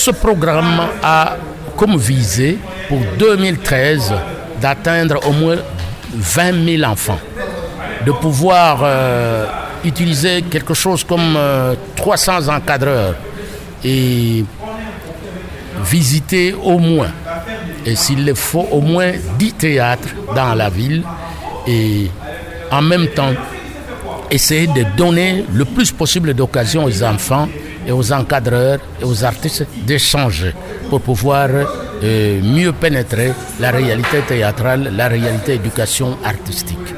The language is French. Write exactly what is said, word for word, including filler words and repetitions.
ce programme a comme visée pour deux mille treize d'atteindre au moins vingt mille enfants, de pouvoir euh, utiliser quelque chose comme euh, trois cents encadreurs et visiter au moins, et s'il le faut, au moins dix théâtres dans la ville, et en même temps essayer de donner le plus possible d'occasions aux enfants et aux encadreurs et aux artistes d'échanger pour pouvoir euh, mieux pénétrer la réalité théâtrale, la réalité éducation artistique.